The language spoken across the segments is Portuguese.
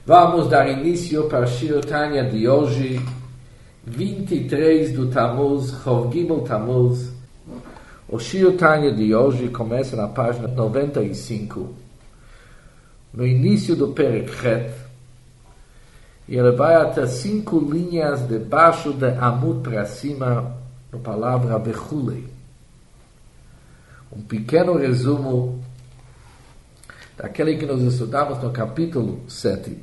Vamos dar início para Shir Tanya de hoje, 23 do Tammuz, Chov Gimel Tammuz. O Shir Tanya de hoje começa na página 95, no início do Perek Het, e ele vai até 5 linhas debaixo de Amud para cima, na palavra Bechulei. Um pequeno resumo daquele que nós estudamos no capítulo 7.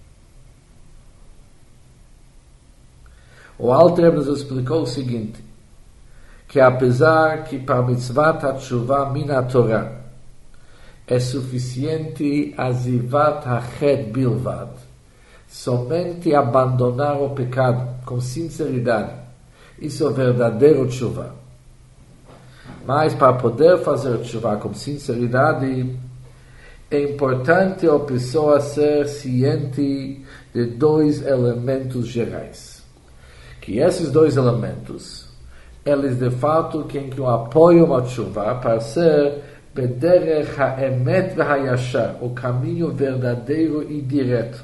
O Alter Rebbe nos explicou o seguinte, que apesar que para mitzvat ha-teshuvah min ha-Torah é suficiente a zivat ha-chet bilvad, somente abandonar o pecado com sinceridade, isso é verdadeiro teshuvah. Mas para poder fazer teshuvah com sinceridade, é importante a pessoa ser ciente de 2 elementos gerais. Que esses 2 elementos, eles de fato quem que o apoiam a teshuvah para ser bederech ha-emet ve-ha-yashar, o caminho verdadeiro e direto.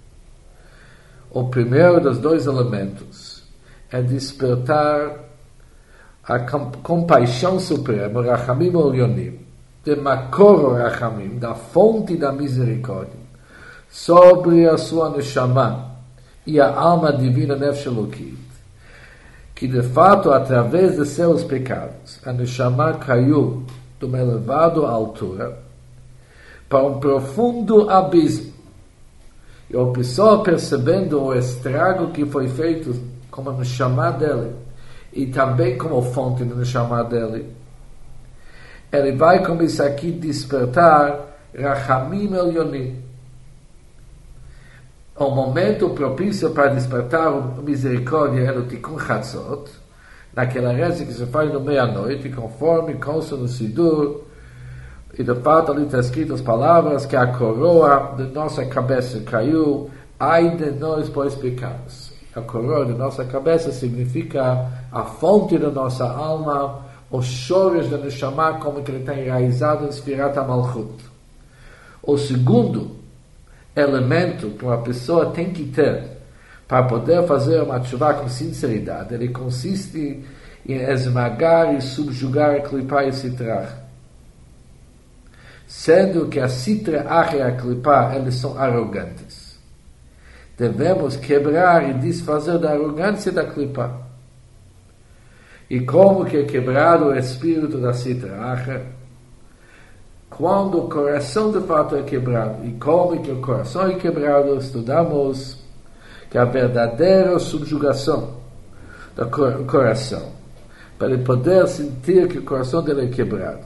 O primeiro dos 2 elementos é despertar a compaixão suprema, Rachamim Olyonim, de Makor Rachamim, da fonte da misericórdia, sobre a sua Neshama e a alma divina Nefesh Elokit, que de fato, através de seus pecados, a Neshama caiu de uma elevada altura para um profundo abismo. E a pessoa percebendo o estrago que foi feito como a Neshama dele, e também como fonte da Neshama dele, ele vai começar aqui a despertar Rachamim Elyonim. O momento propício para despertar a misericórdia é no Tikkun Chatzot, naquela reza que se faz no meia-noite, conforme consta no Sidur, e de fato ali está escrito as palavras que a coroa de nossa cabeça caiu, ai de nós pois pecados. A coroa de nossa cabeça significa a fonte da nossa alma, os chores da Neshama, como que ele está enraizado em Sfirat HaMalchut. O segundo elemento que uma pessoa tem que ter para poder fazer uma teshuvah com sinceridade, ele consiste em esmagar e subjugar a Klipá e a Sitrach. Sendo que a Sitrach e a Klipá, eles são arrogantes. Devemos quebrar e desfazer da arrogância da Klipá. E como que é quebrado o espírito da Sitrach? Quando o coração de fato é quebrado. E como que o coração é quebrado, estudamos que a verdadeira subjugação do coração, para ele poder sentir que o coração dele é quebrado,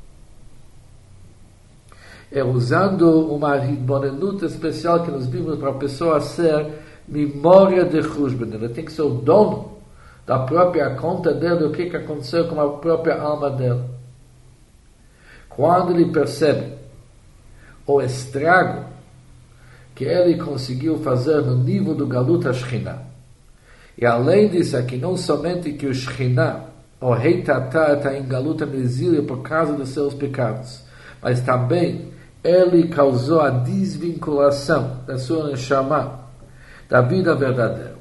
é usando uma hitbonenut especial que nós vimos para a pessoa ser memória de Chushbon. Ele tem que ser o dono da própria conta dele, o que aconteceu com a própria alma dele. Quando ele percebe o estrago que ele conseguiu fazer no nível do Galut HaShekhinah, e além disso aqui, não somente que o Shekhinah, o Rei Tatar, está em Galut HaNezília por causa dos seus pecados, mas também ele causou a desvinculação da sua Neshama, da vida verdadeira.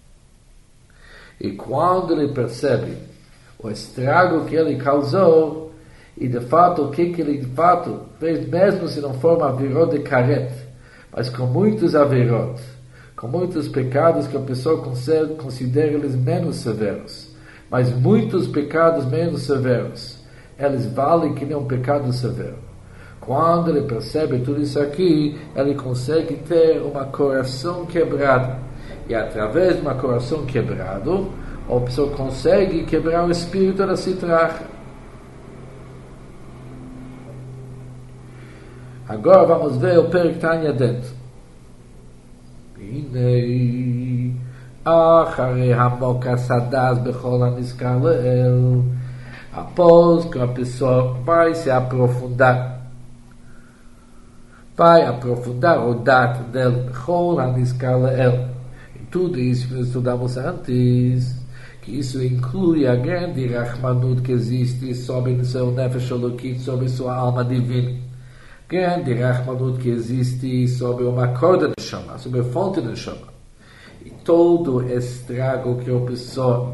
E quando ele percebe o estrago que ele causou, e de fato, o que ele de fato fez, mesmo se não for uma avirot de karet, mas com muitos avirot, com muitos pecados que a pessoa considera eles menos severos, mas muitos pecados menos severos, eles valem que nem um pecado severo. Quando ele percebe tudo isso aqui, ele consegue ter um coração quebrado. E através de um coração quebrado, a pessoa consegue quebrar o espírito da Sitrach. Agora vamos ver o Perek Tanya dentro. Hinei acharei hamok hasadas bechol hanizkar leel. Após que a pessoa vai se aprofundar, o dato dele bechol hanizkar leel. E tudo isso que nós estudamos antes, que isso inclui a grande Rachmanut que existe sobre o seu Nefesh Elokit, sobre sua alma divina. grande Rahmanut que existe sobre uma corda de chama, sobre a fonte de chama. E todo estrago que a pessoa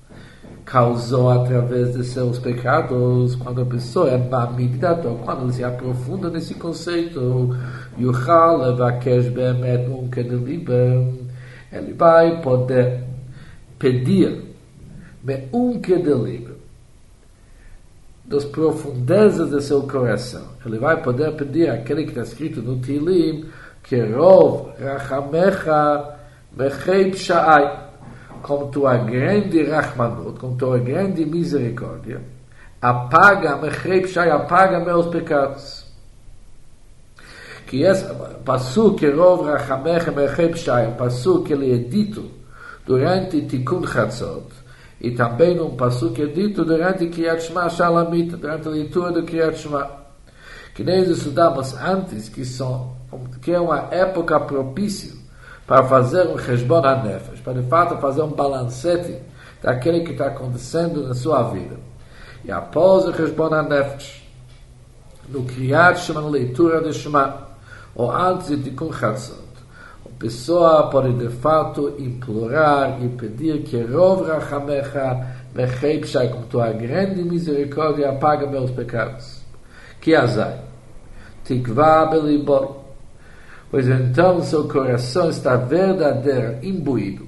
causou através de seus pecados, quando a pessoa é meditador, quando ele se aprofunda nesse conceito, Yuchal levakesh be'emet unke de liber, ele vai poder pedir unke de liber, das profundezas do seu coração. Ele vai poder pedir aquele que está escrito no Tilim, que rov rachamecha mechei psha'ai, com tua grande Rahmanut, com tua grande misericórdia, apaga meus pecados. Que esse passo que rov rachamech mechei pshai, passo que ele é dito durante Tikkun Chatzot, e também um passo que é dito durante Kriyat Shema Shalamit, durante a leitura do Kriyat Shema, que nós estudamos antes, que é uma época propícia para fazer um Cheshbon HaNefesh, para de fato fazer um balancete daquele que está acontecendo na sua vida. E após o Cheshbon HaNefesh, no Kriyat Shema, na leitura de Shema, ou antes de Tikkun Chatzot, a pessoa pode de fato implorar e pedir que Rov Rachamecha Mechei Pshai, com tua grande misericórdia, apaga meus pecados. Que azai. Tikva belibor. Pois então seu coração está verdadeiro, imbuído.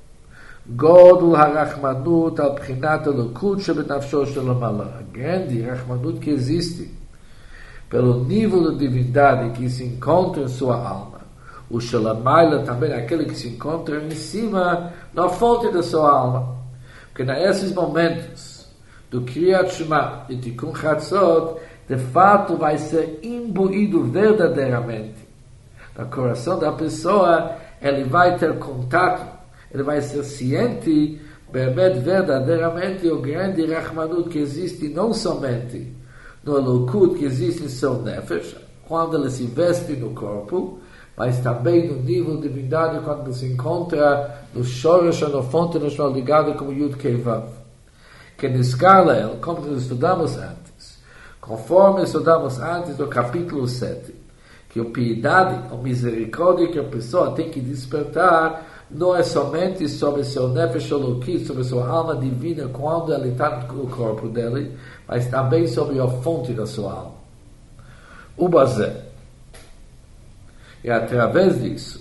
Godul harachmanut al pchinat elokut shebenafsho shalom Allah. A grande Rahmanut que existe pelo nível de divindade que se encontra em sua alma. O Shalamayla também é aquele que se encontra em cima, na fonte da sua alma. Porque nesses momentos do Kriyat Shema e Tikkun Chatzot, de fato vai ser imbuído verdadeiramente no coração da pessoa, ele vai ter contato, ele vai ser ciente, verdadeiramente, o grande Rahmanut que existe não somente no Elokut que existe em seu Nefesh, quando ele se veste no corpo, mas também no nível de divindade, quando ele se encontra no Shoresh, na fonte nacional ligada como Yud Kei Vav. Que Niskarleel, como nós estudamos antes, conforme estudamos antes do capítulo 7, que a piedade, a misericórdia que a pessoa tem que despertar não é somente sobre seu nefesh elokit, sobre sua alma divina quando ele está no corpo dele, mas também sobre a fonte da sua alma. O bazé. E através disso,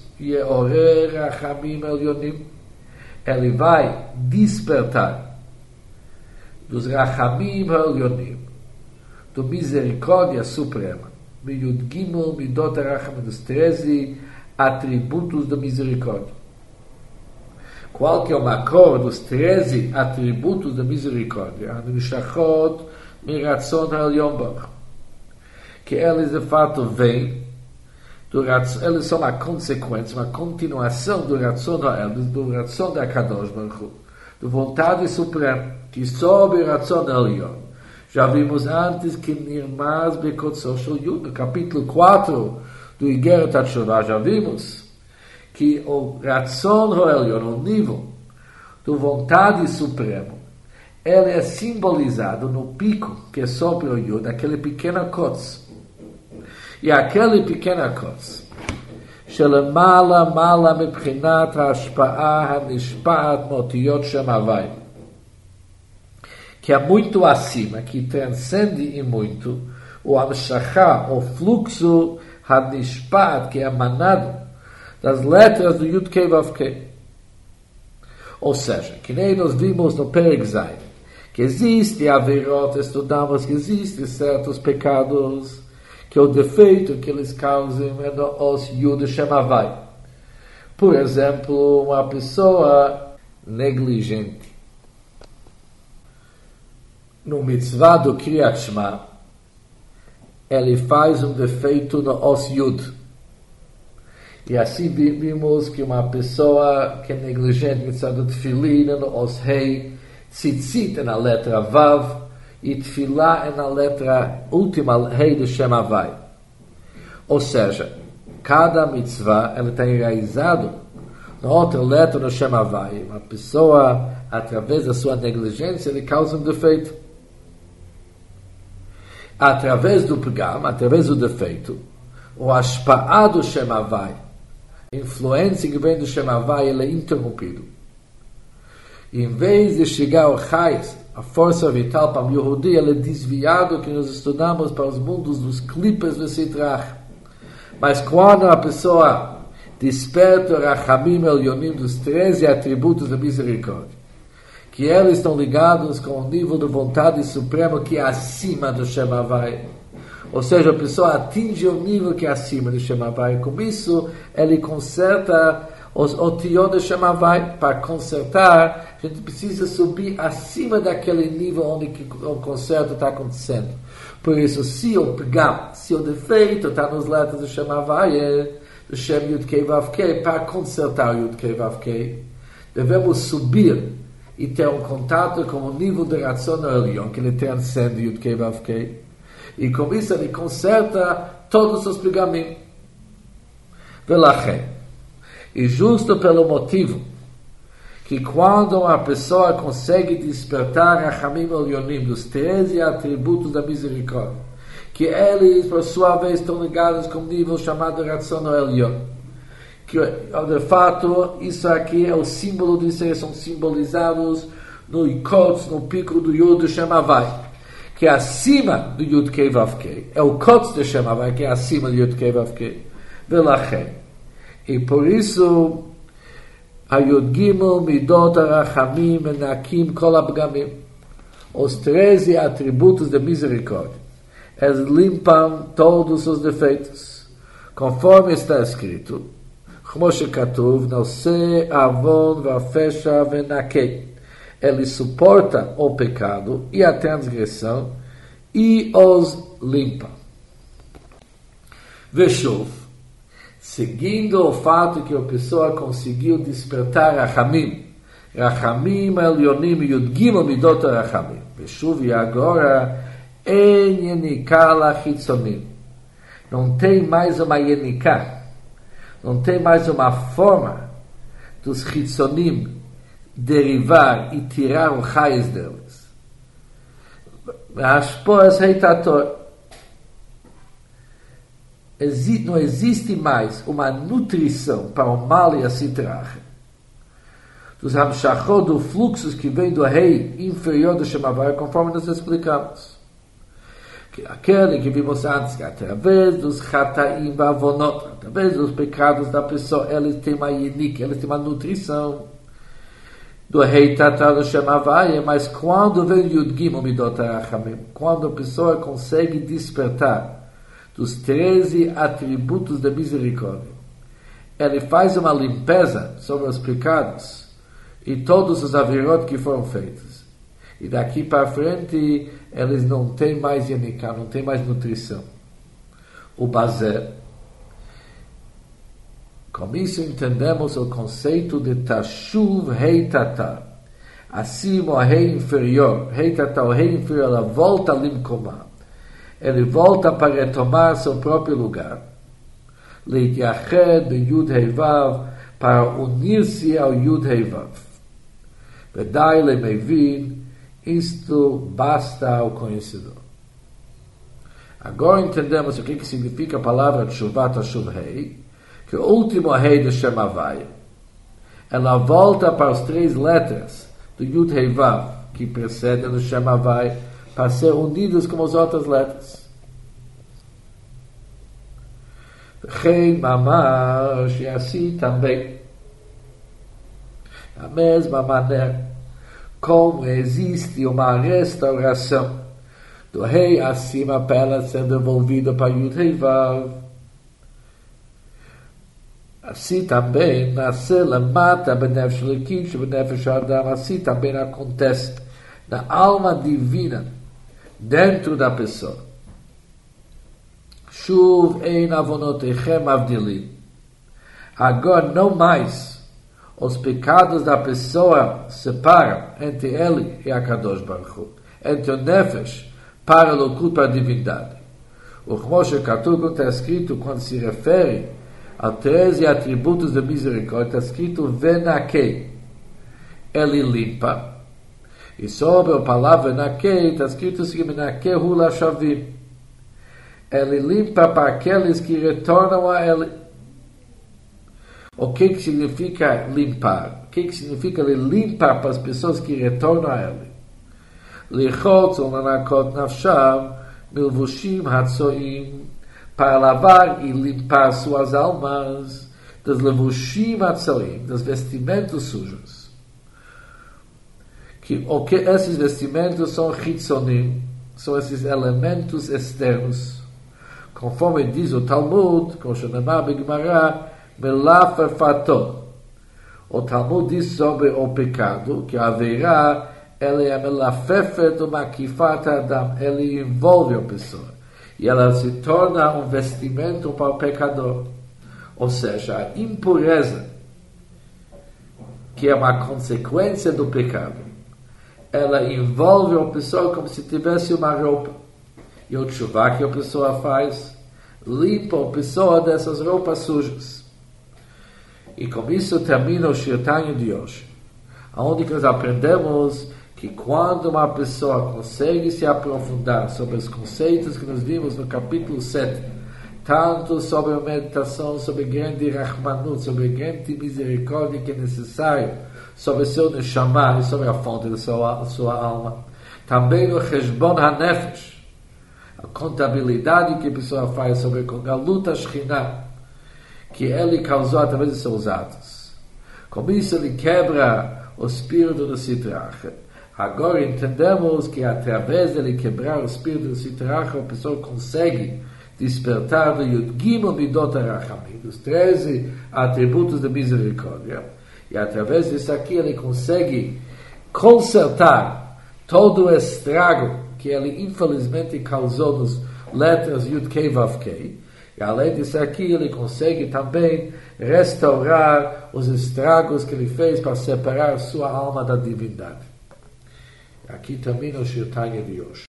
ele vai despertar dos Rachamim Elyonim, do misericórdia suprema, Yud Gimel, Midot HaRachamim, dos 13 atributos da misericórdia. Qual que é o macor dos 13 atributos da misericórdia? Anishachot Miratzon HaElyon Baruch. Que eles de fato vêm, eles são uma consequência, uma continuação do Ratzon HaEl, do Ratzon da Kadosh Baruch Hu, da vontade suprema, que sobe o Ratzon HaElyon. Já vimos antes que Nirmaz Bekotzor Shel Yud, no capítulo 4 do Igeret HaTeshuvah, já vimos que o Ratzon HaElyon, o nível da vontade suprema, ele é simbolizado no pico que é sobre o Yud, aquele pequeno kotz. E aquele pequeno kotz, Shelemala Mala Mepchinat HaShpa'a HaNishpa'at Motiyot Shem Havai, que é muito acima, que transcende em muito, o Amshachá, o fluxo HaNishpa'at, que é emanado das letras do Yud Kei Vav Kei. Ou seja, que nem nós vimos no Perek Zayin, que existe averot, estudamos que existem certos pecados, que o defeito que eles causam é os Yud Shem Havai. Por exemplo, uma pessoa negligente. No mitzvah do Kriyat Shema, ele faz um defeito no os Yud. E assim vimos que uma pessoa que é negligente, mitzvah do Tefilin, no os Hei, tzitzit na letra Vav, e Tefilá é na letra última, Rei do Shem Havai. Ou seja, cada mitzvah ele está enraizado na outra letra do Shem Havai. Uma pessoa, através da sua negligência, ele causa um defeito. através do pegam, através do defeito, o ashpa'ah do Shem Havai, a influência que vem do Shem Havai, ele é interrompido. E em vez de chegar ao Chayes, a força vital para o Yehudi, ele é desviado, que nós estudamos para os mundos dos clipes do Sitrach. Mas quando a pessoa desperta o Rachamim Elyonim dos 13 atributos da misericórdia, que eles estão ligados com o nível de vontade suprema que é acima do Shem Havai. Ou seja, a pessoa atinge o nível que é acima do Shem Havai. Com isso, ele conserta os otiot do Shem Havai. Para consertar, a gente precisa subir acima daquele nível onde o conserto está acontecendo. Por isso, se o pegam, se o defeito está nos letras do Shem Havai, do Shem Yud-Kei Vav-Kei, para consertar o Yud-Kei Vav-Kei, devemos subir e ter um contato com o nível de Ratzon Elyon, que ele transcende Yud-Kei Vav-Kei. E com isso ele conserta todos os pegamim. Velachem. E justo pelo motivo que quando a pessoa consegue despertar Rachamim Elyonim dos 13 atributos da misericórdia, que eles, por sua vez, estão ligados com o nível chamado Ratzon Elyon, que de fato isso aqui é o símbolo disso, eles são simbolizados no Ikotz, no pico do Yud do Shem Havai, que é acima do Yud Kei Vav Kei, é o Kotz do Shem Havai, que é acima do Yud Kei Vav Kei, Velachem. E por isso a Yud Gimel Midot HaRachamim Menakim Kol HaPgamim, os 13 atributos da misericórdia, eles limpam todos os defeitos, conforme está escrito, como שכתוב, נושא עוון והפשע ונקה. Ele suporta o pecado e a transgressão e os limpa. Veshuv, seguindo o fato que a pessoa conseguiu despertar Rachamim Elyonim Yud Gimel Midot HaRachamim. Veshuv, e agora, en yenika lachitzonim. Não tem mais uma yenika. Não tem mais uma forma dos Hitzonim derivar e tirar o raiz deles. Não existe mais uma nutrição para o mal e a Sitrach. Dos Hamshachot, dos fluxos que vêm do rei inferior do Shem Havai, conforme nós explicamos. Aquele que vimos antes, que através dos chataim vavonot, através dos pecados da pessoa, eles têm uma yenik, eles têm uma nutrição do rei Tatá do Shem Havai, mas quando vem Yud Gimel Midot HaRachamim, quando a pessoa consegue despertar dos 13 atributos da misericórdia, ele faz uma limpeza sobre os pecados e todos os avirot que foram feitos. E daqui para frente, eles não têm mais yenika, não têm mais nutrição. O Bazer. Com isso entendemos o conceito de Tashuv Rei Tatá. Assim, o rei inferior, Rei Tatá, o rei inferior, ela volta a Limkomá. Ele volta para retomar seu próprio lugar. Leitiached de Yud Hei Vav, para unir-se ao Yud Hei Vav. Vedai lemevin, isto basta ao conhecedor. Agora entendemos o que significa a palavra Tshuvat Tashuv Rei, que o último rei de Shem Havai, ela volta para as 3 letras do Yud Hei Vav, que precedem do Shem Havai, para ser unidos com as outras letras. Rei Mamash, e assim também, da mesma maneira, como existe uma restauração do rei acima para ela ser devolvida para Yud Hei Vav, assim também nascer lemata benefesh lekish benefesh adam, assim também acontece na alma divina dentro da pessoa. Shuv ein avonotechem avdilim. Agora não mais os pecados da pessoa separam entre ele e a Kadosh Baruch Hu, entre o Nefesh para o culto para a divindade. O Moshe Katuv está escrito, quando se refere a 13 atributos da misericórdia, está escrito Venakei, ele limpa. E sobre a palavra Venakei está escrito assim, Venakei hu lashavim, ele limpa para aqueles que retornam a ele. O que significa limpar? O que significa ele limpar para as pessoas que retornam a ele? Lichotz ulanakot nafsham milvushim hatzoim, para lavar e limpar suas almas das levushim hatzoim, dos vestimentos sujos. Que esses vestimentos são chitzonim, são esses elementos externos. Conforme diz o Talmud, como chamamos B'Gemara, Melafer Fato. O Talmud diz sobre o pecado, que a Aveirá, ela é a melafefet do makifat adam, ele envolve a pessoa. E ela se torna um vestimento para o pecador. Ou seja, a impureza, que é uma consequência do pecado, ela envolve a pessoa como se tivesse uma roupa. E o tshuva que a pessoa faz, limpa a pessoa dessas roupas sujas. E com isso termina o Shir Tanya de hoje, onde nós aprendemos que quando uma pessoa consegue se aprofundar sobre os conceitos que nós vimos no capítulo 7, tanto sobre a meditação, sobre grande Rahmanut, sobre grande misericórdia que é necessário, sobre seu Neshama e sobre a fonte da sua alma, também no Cheshbon HaNefesh, a contabilidade que a pessoa faz sobre a luta Shekhinah, que ele causou através de seus atos. Com isso ele quebra o espírito do Sitra Achra. Agora entendemos que através dele quebrar o espírito do Sitra Achra, a pessoa consegue despertar do Yud Gimel Midot HaRachamim, dos 13 atributos da misericórdia. E através disso aqui ele consegue consertar todo o estrago que ele infelizmente causou nas letras Yud Kei Vav Kei. E além disso aqui, ele consegue também restaurar os estragos que ele fez para separar sua alma da divindade. Aqui termina o Shir Tanya de hoje.